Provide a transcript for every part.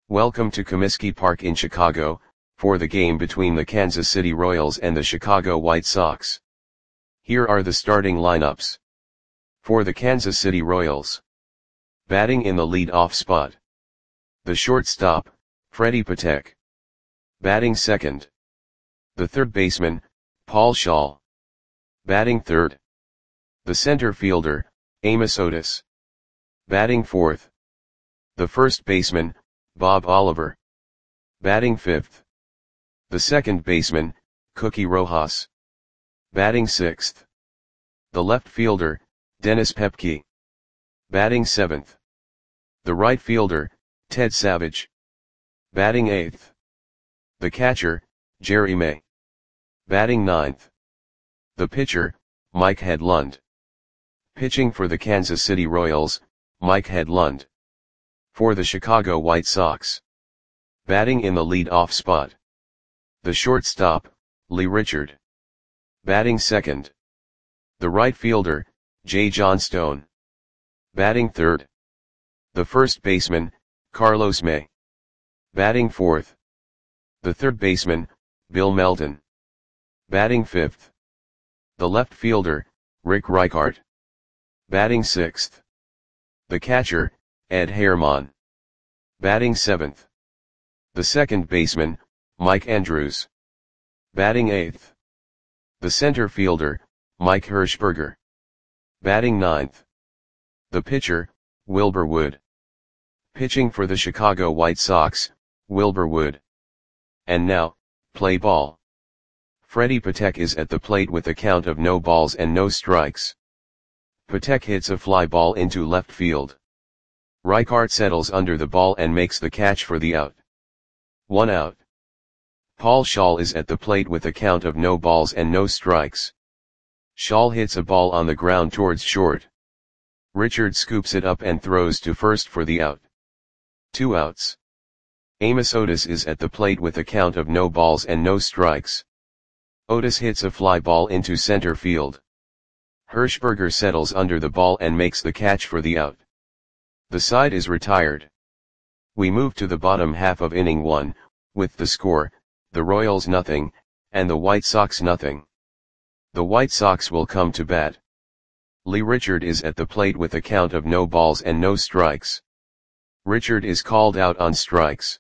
Welcome to Comiskey Park in Chicago, for the game between the Kansas City Royals and the Chicago White Sox. Here are the starting lineups. For the Kansas City Royals. Batting in the lead-off spot. The shortstop, Freddie Patek. Batting second. The third baseman, Paul Schaal. Batting third. The center fielder, Amos Otis. Batting fourth. The first baseman, Bob Oliver. Batting fifth. The second baseman, Cookie Rojas. Batting sixth. The left fielder, Dennis Pepke. Batting seventh. The right fielder, Ted Savage. Batting eighth. The catcher, Jerry May. Batting ninth. The pitcher, Mike Hedlund. Pitching for the Kansas City Royals, Mike Hedlund. For the Chicago White Sox. Batting in the lead-off spot. The shortstop, Lee Richard. Batting second. The right fielder, Jay Johnstone. Batting third. The first baseman, Carlos May. Batting fourth. The third baseman, Bill Melton. Batting fifth. The left fielder, Rick Reichart. Batting sixth. The catcher, Ed Herman. Batting seventh. The second baseman, Mike Andrews. Batting eighth. The center fielder, Mike Hirschberger. Batting ninth. The pitcher, Wilbur Wood. Pitching for the Chicago White Sox, Wilbur Wood. And now, play ball. Freddie Patek is at the plate with a count of no balls and no strikes. Patek hits a fly ball into left field. Reichart settles under the ball and makes the catch for the out. 1 out. Paul Schaal is at the plate with a count of no balls and no strikes. Schaal hits a ball on the ground towards short. Richard scoops it up and throws to first for the out. 2 outs. Amos Otis is at the plate with a count of no balls and no strikes. Otis hits a fly ball into center field. Hirschberger settles under the ball and makes the catch for the out. The side is retired. We move to the bottom half of inning 1, with the score, the Royals nothing, and the White Sox nothing. The White Sox will come to bat. Lee Richard is at the plate with a count of no balls and no strikes. Richard is called out on strikes.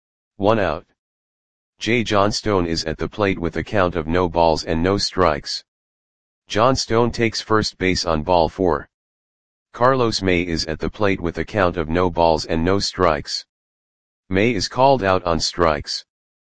1 out. Jay Johnstone is at the plate with a count of no balls and no strikes. Johnstone takes first base on ball 4. Carlos May is at the plate with a count of no balls and no strikes. May is called out on strikes.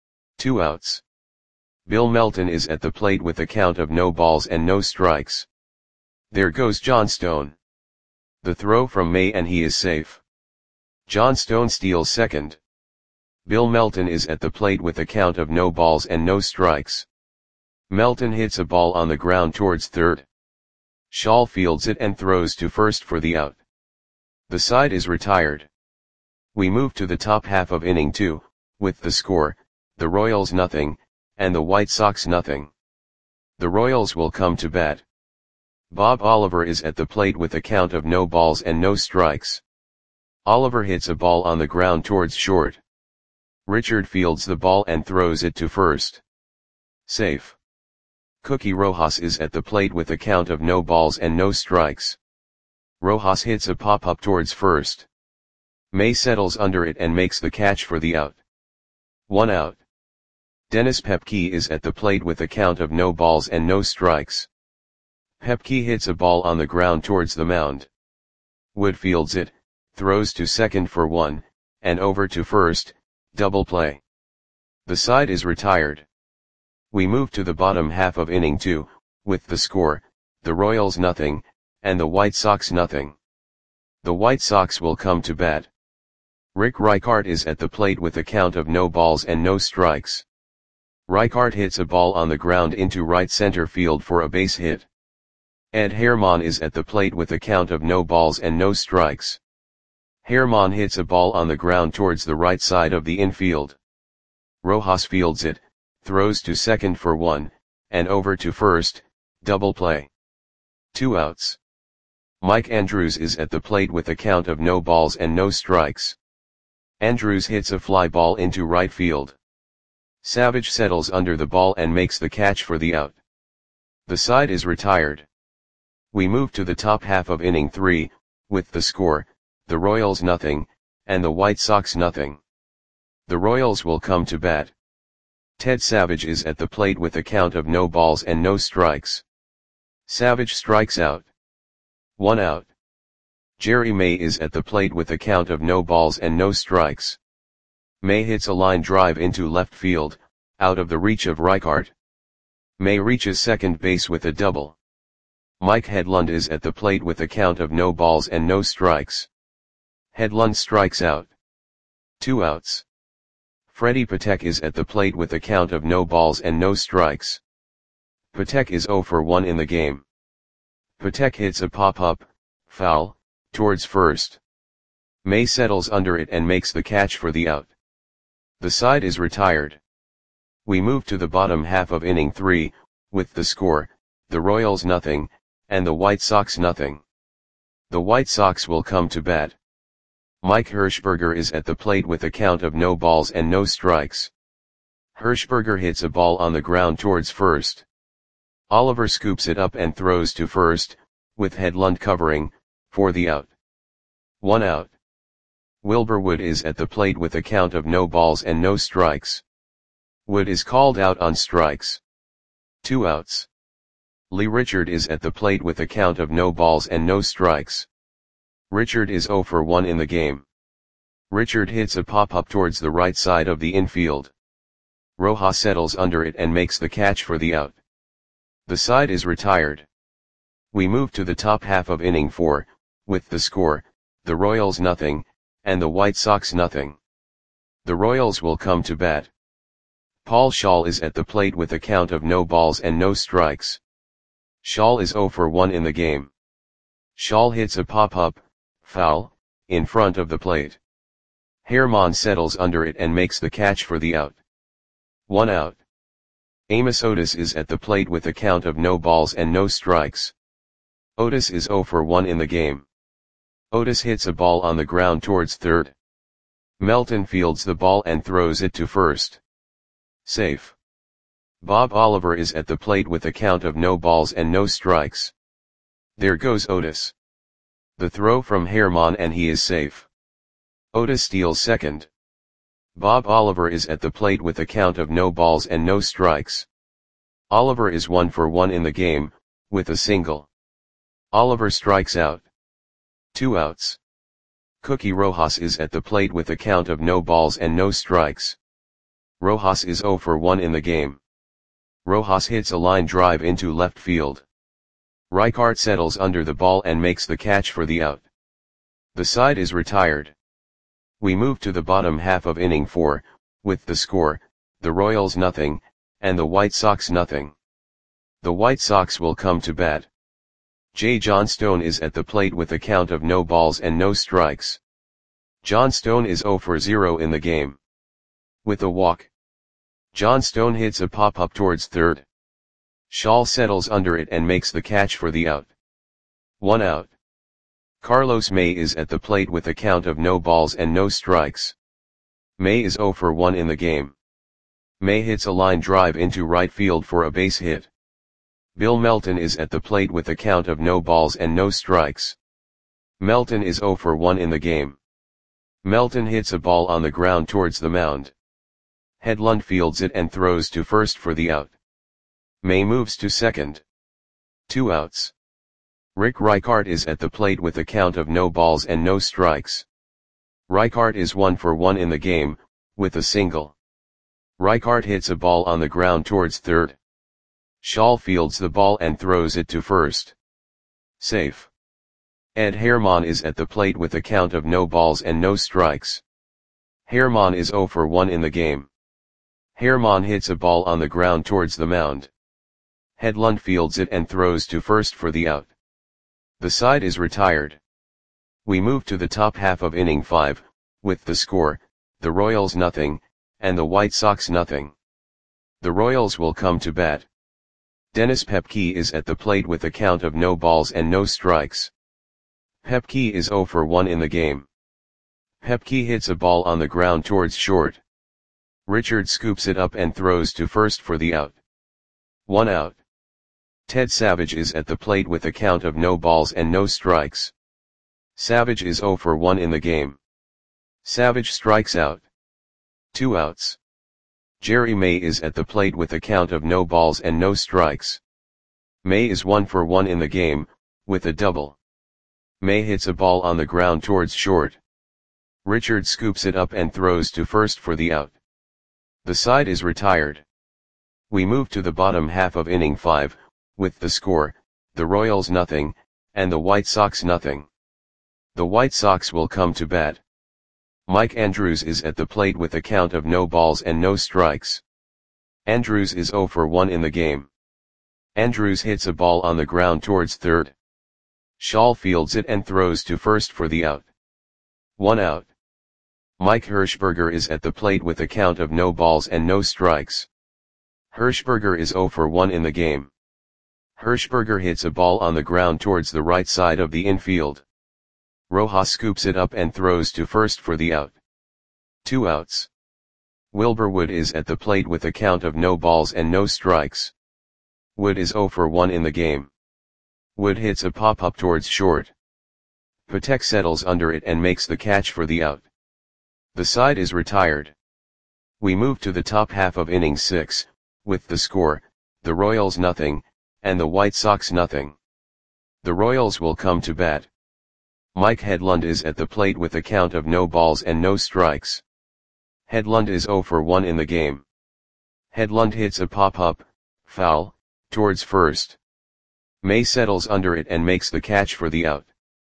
2 outs. Bill Melton is at the plate with a count of no balls and no strikes. There goes Johnstone. The throw from May and he is safe. Johnstone steals second. Bill Melton is at the plate with a count of no balls and no strikes. Melton hits a ball on the ground towards third. Schaal fields it and throws to first for the out. The side is retired. We move to the top half of inning 2, with the score, the Royals nothing, and the White Sox nothing. The Royals will come to bat. Bob Oliver is at the plate with a count of no balls and no strikes. Oliver hits a ball on the ground towards short. Richard fields the ball and throws it to first. Safe. Cookie Rojas is at the plate with a count of no balls and no strikes. Rojas hits a pop-up towards first. May settles under it and makes the catch for the out. 1 out. Dennis Pepke is at the plate with a count of no balls and no strikes. Pepke hits a ball on the ground towards the mound. Wood fields it, throws to second for 1, and over to first, double play. The side is retired. We move to the bottom half of inning 2, with the score, the Royals nothing, and the White Sox nothing. The White Sox will come to bat. Rick Reichart is at the plate with a count of no balls and no strikes. Reichart hits a ball on the ground into right center field for a base hit. Ed Herman is at the plate with a count of no balls and no strikes. Herman hits a ball on the ground towards the right side of the infield. Rojas fields it, throws to second for 1, and over to first, double play. 2 outs. Mike Andrews is at the plate with a count of no balls and no strikes. Andrews hits a fly ball into right field. Savage settles under the ball and makes the catch for the out. The side is retired. We move to the top half of inning 3, with the score, the Royals nothing, and the White Sox nothing. The Royals will come to bat. Ted Savage is at the plate with a count of no balls and no strikes. Savage strikes out. 1 out. Jerry May is at the plate with a count of no balls and no strikes. May hits a line drive into left field, out of the reach of Reichart. May reaches second base with a double. Mike Hedlund is at the plate with a count of no balls and no strikes. Hedlund strikes out. 2 outs. Freddie Patek is at the plate with a count of no balls and no strikes. Patek is 0 for 1 in the game. Patek hits a pop-up, foul, towards first. May settles under it and makes the catch for the out. The side is retired. We move to the bottom half of inning 3, with the score, the Royals nothing, and the White Sox nothing. The White Sox will come to bat. Mike Hirschberger is at the plate with a count of no balls and no strikes. Hirschberger hits a ball on the ground towards first. Oliver scoops it up and throws to first, with Hedlund covering, for the out. 1 out. Wilbur Wood is at the plate with a count of no balls and no strikes. Wood is called out on strikes. 2 outs. Lee Richard is at the plate with a count of no balls and no strikes. Richard is 0 for 1 in the game. Richard hits a pop-up towards the right side of the infield. Rojas settles under it and makes the catch for the out. The side is retired. We move to the top half of inning 4, with the score, the Royals nothing, and the White Sox nothing. The Royals will come to bat. Paul Schaal is at the plate with a count of no balls and no strikes. Schaal is 0 for 1 in the game. Schaal hits a pop-up, foul, in front of the plate. Herman settles under it and makes the catch for the out. 1 out. Amos Otis is at the plate with a count of no balls and no strikes. Otis is 0 for 1 in the game. Otis hits a ball on the ground towards third. Melton fields the ball and throws it to first. Safe. Bob Oliver is at the plate with a count of no balls and no strikes. There goes Otis. The throw from Herman and he is safe. Otis steals second. Bob Oliver is at the plate with a count of no balls and no strikes. Oliver is 1 for 1 in the game, with a single. Oliver strikes out. 2 outs. Cookie Rojas is at the plate with a count of no balls and no strikes. Rojas is 0 for 1 in the game. Rojas hits a line drive into left field. Reichart settles under the ball and makes the catch for the out. The side is retired. We move to the bottom half of inning 4, with the score, the Royals nothing, and the White Sox nothing. The White Sox will come to bat. J. Johnstone is at the plate with a count of no balls and no strikes. Johnstone is 0 for 0 in the game. With a walk. Johnstone hits a pop-up towards third. Schaal settles under it and makes the catch for the out. 1 out. Carlos May is at the plate with a count of no balls and no strikes. May is 0 for 1 in the game. May hits a line drive into right field for a base hit. Bill Melton is at the plate with a count of no balls and no strikes. Melton is 0 for 1 in the game. Melton hits a ball on the ground towards the mound. Hedlund fields it and throws to first for the out. May moves to second. 2 outs. Rick Reichart is at the plate with a count of no balls and no strikes. Reichart is 1 for 1 in the game, with a single. Reichart hits a ball on the ground towards third. Schaal fields the ball and throws it to first. Safe. Ed Herman is at the plate with a count of no balls and no strikes. Herman is 0 for 1 in the game. Herman hits a ball on the ground towards the mound. Hedlund fields it and throws to first for the out. The side is retired. We move to the top half of inning 5, with the score, the Royals nothing, and the White Sox nothing. The Royals will come to bat. Dennis Pepke is at the plate with a count of no balls and no strikes. Pepke is 0 for 1 in the game. Pepke hits a ball on the ground towards short. Richard scoops it up and throws to first for the out. 1 out. Ted Savage is at the plate with a count of no balls and no strikes. Savage is 0 for 1 in the game. Savage strikes out. 2 outs. Jerry May is at the plate with a count of no balls and no strikes. May is 1 for 1 in the game, with a double. May hits a ball on the ground towards short. Richard scoops it up and throws to first for the out. The side is retired. We move to the bottom half of inning 5, with the score, the Royals nothing, and the White Sox nothing. The White Sox will come to bat. Mike Andrews is at the plate with a count of no balls and no strikes. Andrews is 0 for 1 in the game. Andrews hits a ball on the ground towards third. Shaw fields it and throws to first for the out. 1 out. Mike Hirschberger is at the plate with a count of no balls and no strikes. Hirschberger is 0 for 1 in the game. Hirschberger hits a ball on the ground towards the right side of the infield. Rojas scoops it up and throws to first for the out. 2 outs. Wilbur Wood is at the plate with a count of no balls and no strikes. Wood is 0 for 1 in the game. Wood hits a pop-up towards short. Patek settles under it and makes the catch for the out. The side is retired. We move to the top half of inning 6, with the score, the Royals nothing, and the White Sox nothing. The Royals will come to bat. Mike Hedlund is at the plate with a count of no balls and no strikes. Hedlund is 0 for 1 in the game. Hedlund hits a pop-up, foul, towards first. May settles under it and makes the catch for the out.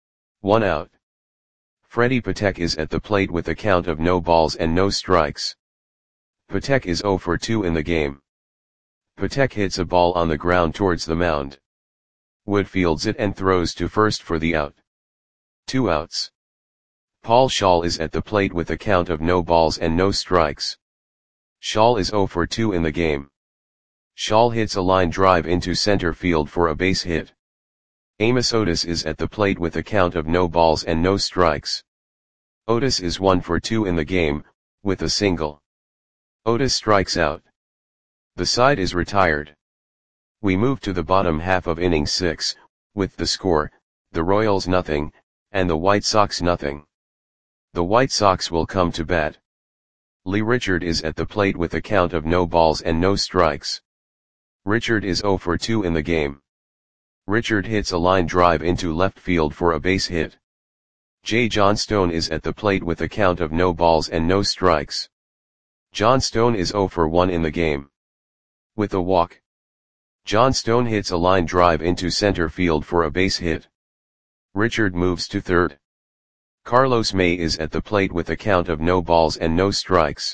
1 out. Freddie Patek is at the plate with a count of no balls and no strikes. Patek is 0 for 2 in the game. Patek hits a ball on the ground towards the mound. Wood fields it and throws to first for the out. 2 outs. Paul Schaal is at the plate with a count of no balls and no strikes. Schaal is 0 for 2 in the game. Schaal hits a line drive into center field for a base hit. Amos Otis is at the plate with a count of no balls and no strikes. Otis is 1 for 2 in the game, with a single. Otis strikes out. The side is retired. We move to the bottom half of inning 6, with the score, the Royals nothing, and the White Sox nothing. The White Sox will come to bat. Lee Richard is at the plate with a count of no balls and no strikes. Richard is 0 for 2 in the game. Richard hits a line drive into left field for a base hit. J. Johnstone is at the plate with a count of no balls and no strikes. Johnstone is 0 for 1 in the game. With a walk. Johnstone hits a line drive into center field for a base hit. Richard moves to third. Carlos May is at the plate with a count of no balls and no strikes.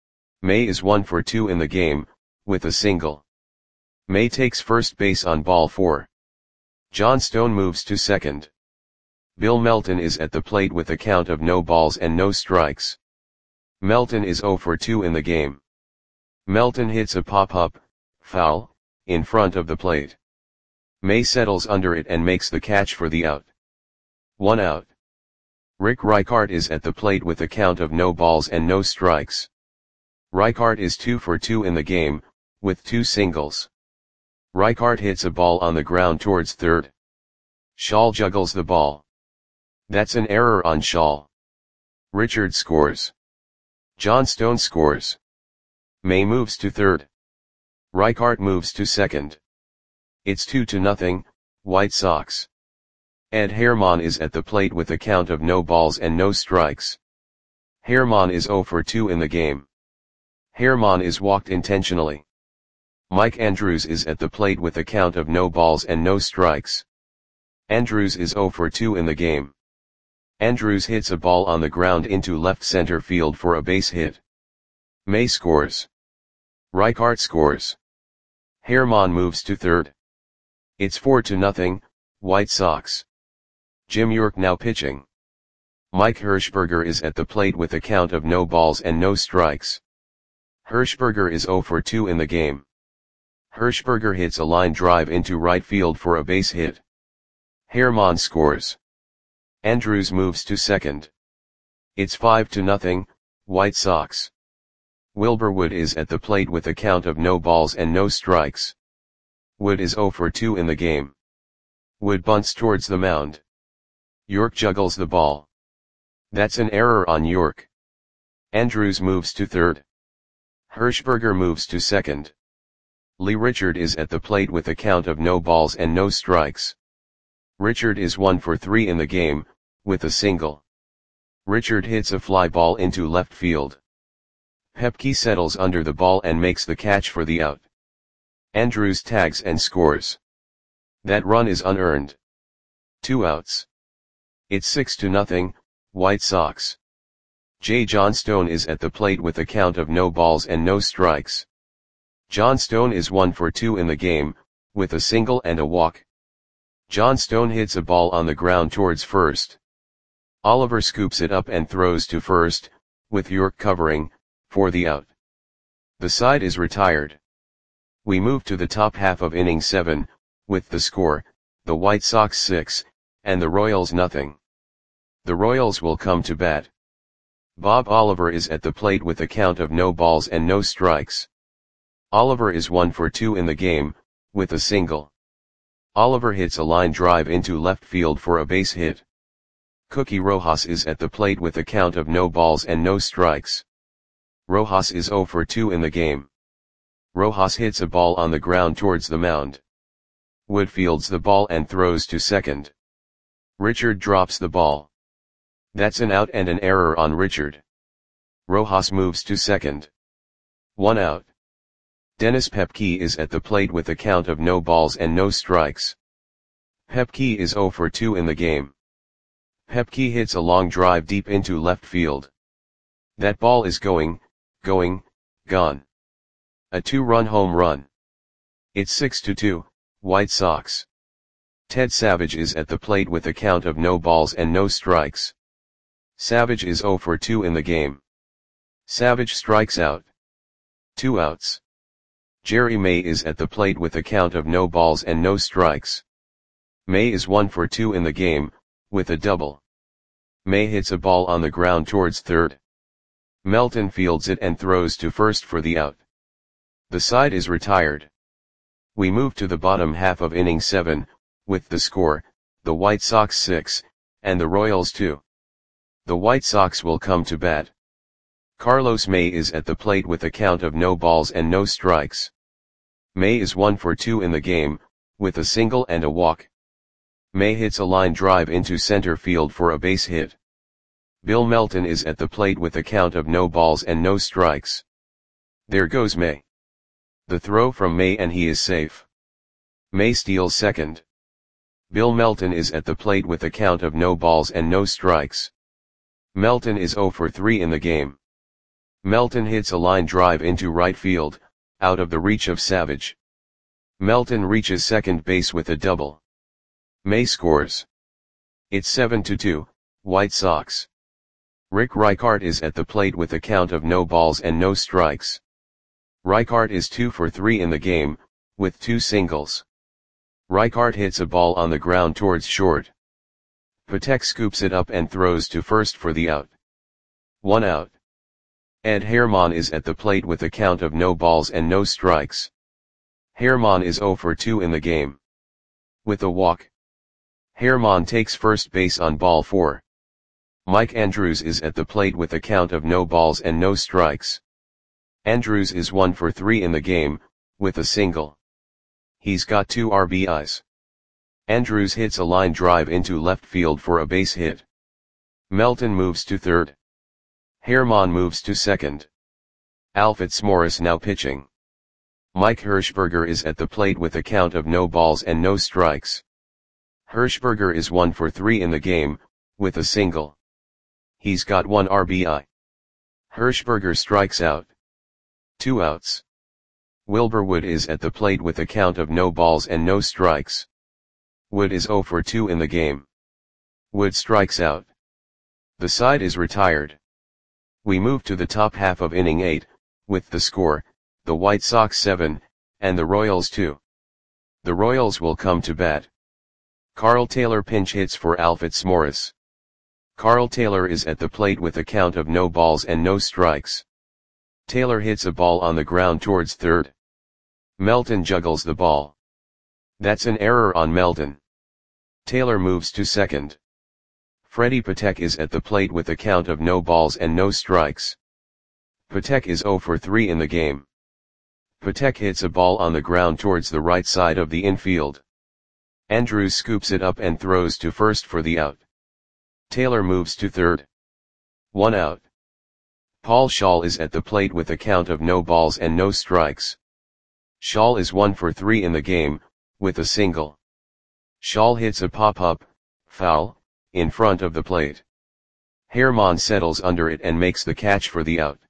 May is 1 for 2 in the game, with a single. May takes first base on ball 4. Johnstone moves to second. Bill Melton is at the plate with a count of no balls and no strikes. Melton is 0 for 2 in the game. Melton hits a pop-up, foul, in front of the plate. May settles under it and makes the catch for the out. 1 out. Rick Reichart is at the plate with a count of no balls and no strikes. Reichart is 2 for 2 in the game, with 2 singles. Reichart hits a ball on the ground towards third. Schaal juggles the ball. That's an error on Schaal. Richard scores. Johnstone scores. May moves to third. Reichart moves to second. It's 2-0, White Sox. Ed Herman is at the plate with a count of no balls and no strikes. Herman is 0 for 2 in the game. Herman is walked intentionally. Mike Andrews is at the plate with a count of no balls and no strikes. Andrews is 0 for 2 in the game. Andrews hits a ball on the ground into left center field for a base hit. May scores. Reichart scores. Herman moves to third. It's 4-0, White Sox. Jim York now pitching. Mike Hirschberger is at the plate with a count of no balls and no strikes. Hirschberger is 0 for 2 in the game. Hirschberger hits a line drive into right field for a base hit. Herman scores. Andrews moves to second. It's 5-0, White Sox. Wilbur Wood is at the plate with a count of no balls and no strikes. Wood is 0 for 2 in the game. Wood bunts towards the mound. York juggles the ball. That's an error on York. Andrews moves to third. Hirschberger moves to second. Lee Richard is at the plate with a count of no balls and no strikes. Richard is 1 for 3 in the game, with a single. Richard hits a fly ball into left field. Pepke settles under the ball and makes the catch for the out. Andrews tags and scores. That run is unearned. 2 outs. It's 6-0, White Sox. J. Johnstone is at the plate with a count of no balls and no strikes. Johnstone is 1 for 2 in the game, with a single and a walk. Johnstone hits a ball on the ground towards first. Oliver scoops it up and throws to first, with York covering, for the out. The side is retired. We move to the top half of inning 7, with the score, the White Sox 6, and the Royals nothing. The Royals will come to bat. Bob Oliver is at the plate with a count of no balls and no strikes. Oliver is 1 for 2 in the game, with a single. Oliver hits a line drive into left field for a base hit. Cookie Rojas is at the plate with a count of no balls and no strikes. Rojas is 0 for 2 in the game. Rojas hits a ball on the ground towards the mound. Wood fields the ball and throws to second. Richard drops the ball. That's an out and an error on Richard. Rojas moves to second. 1 out. Dennis Pepke is at the plate with a count of no balls and no strikes. Pepke is 0 for 2 in the game. Pepke hits a long drive deep into left field. That ball is gone. A 2-run home run. It's 6-2, White Sox. Ted Savage is at the plate with a count of no balls and no strikes. Savage is 0 for 2 in the game. Savage strikes out. 2 outs. Jerry May is at the plate with a count of no balls and no strikes. May is 1 for 2 in the game, with a double. May hits a ball on the ground towards third. Melton fields it and throws to first for the out. The side is retired. We move to the bottom half of inning 7, with the score, the White Sox 6, and the Royals 2. The White Sox will come to bat. Carlos May is at the plate with a count of no balls and no strikes. May is 1 for 2 in the game, with a single and a walk. May hits a line drive into center field for a base hit. Bill Melton is at the plate with a count of no balls and no strikes. There goes May. The throw from May and he is safe. May steals second. Bill Melton is at the plate with a count of no balls and no strikes. Melton is 0 for 3 in the game. Melton hits a line drive into right field, out of the reach of Savage. Melton reaches second base with a double. May scores. It's 7-2, White Sox. Rick Reichart is at the plate with a count of no balls and no strikes. Reichart is 2 for 3 in the game, with 2 singles. Reichart hits a ball on the ground towards short. Patek scoops it up and throws to first for the out. 1 out. Ed Herman is at the plate with a count of no balls and no strikes. Herman is 0 for 2 in the game. With a walk. Herman takes first base on ball 4. Mike Andrews is at the plate with a count of no balls and no strikes. Andrews is 1 for 3 in the game, with a single. He's got 2 RBIs. Andrews hits a line drive into left field for a base hit. Melton moves to third. Herman moves to second. Alfred Morris now pitching. Mike Hirschberger is at the plate with a count of no balls and no strikes. Hirschberger is 1 for 3 in the game, with a single. He's got 1 RBI. Hirschberger strikes out. 2 outs. Wilbur Wood is at the plate with a count of no balls and no strikes. Wood is 0 for 2 in the game. Wood strikes out. The side is retired. We move to the top half of inning 8, with the score, the White Sox 7, and the Royals 2. The Royals will come to bat. Carl Taylor pinch hits for Alfred Morris. Carl Taylor is at the plate with a count of no balls and no strikes. Taylor hits a ball on the ground towards third. Melton juggles the ball. That's an error on Melton. Taylor moves to second. Freddie Patek is at the plate with a count of no balls and no strikes. Patek is 0 for 3 in the game. Patek hits a ball on the ground towards the right side of the infield. Andrews scoops it up and throws to first for the out. Taylor moves to third. 1 out. Paul Schall is at the plate with a count of no balls and no strikes. Schall is 1 for 3 in the game, with a single. Schall hits a pop-up, foul, in front of the plate. Herman settles under it and makes the catch for the out.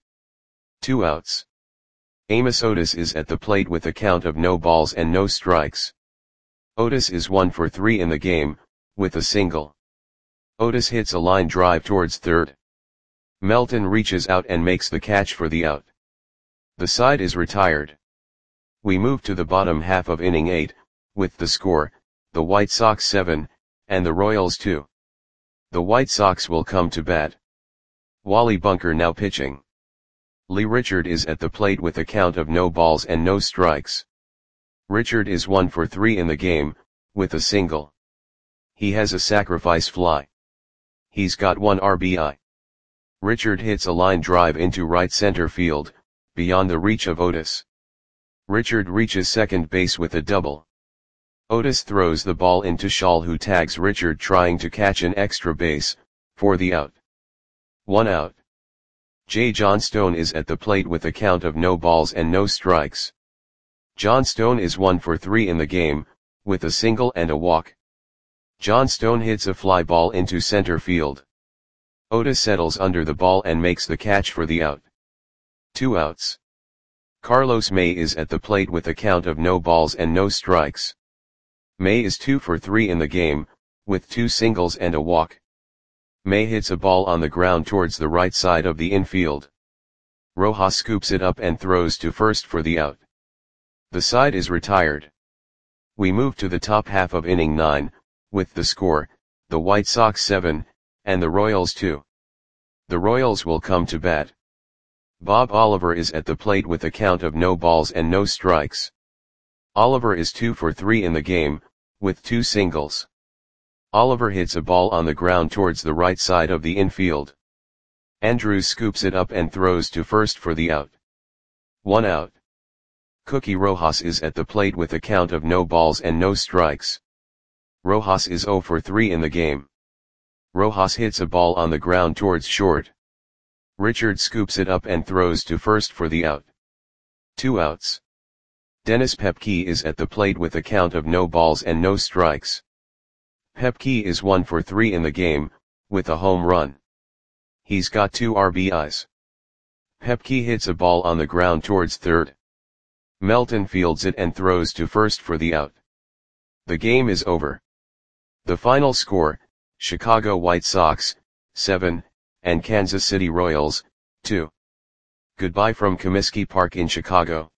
2 outs. Amos Otis is at the plate with a count of no balls and no strikes. Otis is 1 for 3 in the game, with a single. Otis hits a line drive towards third. Melton reaches out and makes the catch for the out. The side is retired. We move to the bottom half of inning 8, with the score, the White Sox 7, and the Royals 2. The White Sox will come to bat. Wally Bunker now pitching. Lee Richard is at the plate with a count of no balls and no strikes. Richard is 1 for 3 in the game, with a single. He has a sacrifice fly. He's got 1 RBI. Richard hits a line drive into right center field, beyond the reach of Otis. Richard reaches second base with a double. Otis throws the ball into Schall, who tags Richard trying to catch an extra base, for the out. 1 out. J. Johnstone is at the plate with a count of no balls and no strikes. Johnstone is 1 for 3 in the game, with a single and a walk. Johnstone hits a fly ball into center field. Otis settles under the ball and makes the catch for the out. 2 outs. Carlos May is at the plate with a count of no balls and no strikes. May is 2 for 3 in the game, with 2 singles and a walk. May hits a ball on the ground towards the right side of the infield. Rojas scoops it up and throws to first for the out. The side is retired. We move to the top half of inning 9, with the score, the White Sox 7, and the Royals 2. The Royals will come to bat. Bob Oliver is at the plate with a count of no balls and no strikes. Oliver is 2 for 3 in the game, with 2 singles. Oliver hits a ball on the ground towards the right side of the infield. Andrews scoops it up and throws to first for the out. 1 out. Cookie Rojas is at the plate with a count of no balls and no strikes. Rojas is 0 for 3 in the game. Rojas hits a ball on the ground towards short. Richard scoops it up and throws to first for the out. 2 outs. Dennis Pepke is at the plate with a count of no balls and no strikes. Pepke is 1 for 3 in the game, with a home run. He's got 2 RBIs. Pepke hits a ball on the ground towards third. Melton fields it and throws to first for the out. The game is over. The final score, Chicago White Sox, 7, and Kansas City Royals, 2. Goodbye from Comiskey Park in Chicago.